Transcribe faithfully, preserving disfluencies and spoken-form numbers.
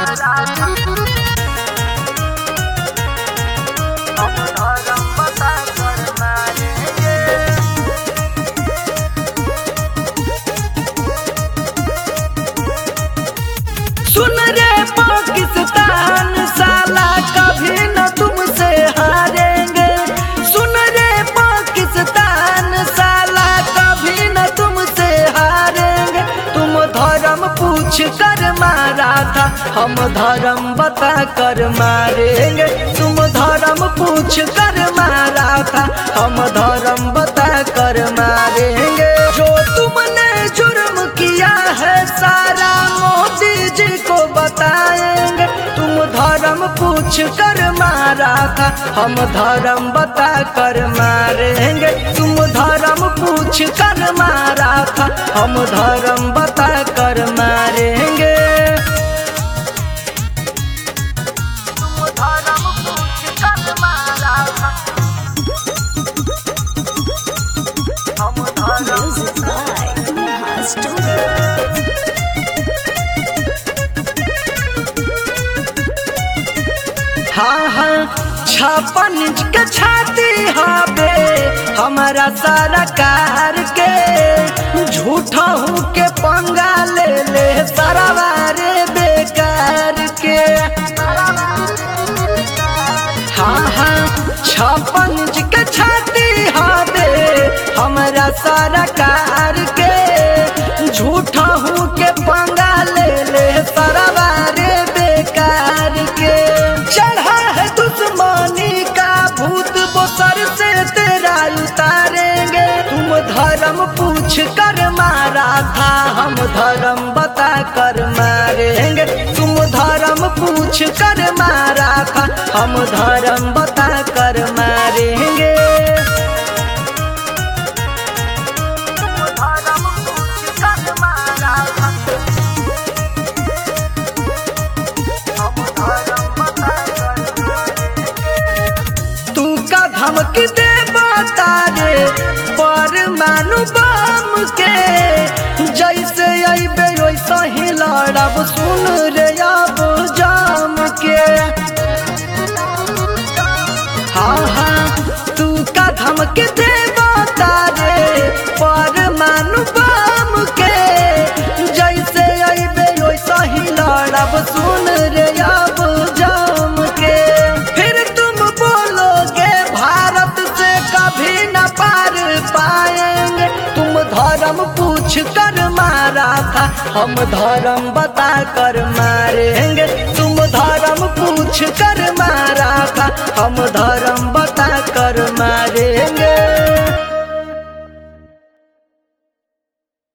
मारा था, हम धर्म बता कर मारेंगे। सुन रे पाकिस्तान साला कभी न तुमसे हारेंगे। सुन रे पाकिस्तान साला कभी न तुमसे हारेंगे। तुम धर्म पूछ कर मारा था, हम धर्म बता कर मारेंगे। तुम धर्म पूछ कर मारा था, हम धर्म बता कर मारेंगे। जो तुमने जुर्म किया है सारा मोदी जी को बताएंगे। तुम धर्म पूछ कर मारा था, हम धर्म बता कर मारेंगे। तुम धर्म पूछ कर मारा था, हम धर्म बता कर मारेंगे। तुम धर्म पूछ कर मारा था, हम धर्म Music by Neha Studio. हाँ हाँ छप्पन इंच के छाती हबे हमारा सरकार के। झूठा हूँ के पंगा ले ले सरवारे बेकार के। हाँ हाँ छप्पन इंच के छाती हबे हमारा सरकार के। झूठा हूँ के पंगा ले ले सरवारे बेकार के। चढ़ा है दुश्मनी का भूत वो सर से तेरा उतारेंगे। तुम धर्म पूछ कर मारा था, हम धर्म बता कर मारेंगे। तुम धर्म पूछ कर मारा था, हम धर्म बता कर मारेंगे। तुम धर्म पूछ कर मारा था, हम धर्म बता कर मारेंगे। तू का धमकी दे बता रे परमाणु बम के। जैसे अइबे वैसा ही लड़ब, सुन रे अब जाम के। हाँ हाँ तू का धमकी दे बता रे परमाणु बम के। जैसे अइबे वैसा ही लड़ब, सुन रे अब जाम के। फिर तुम बोलोगे भारत से कभी न पार पाएंगे। तुम धर्म पूछ कर मारा था, हम धर्म बता कर मारेंगे। तुम धर्म पूछ कर मारा था, हम धर्म बता कर मारेंगे।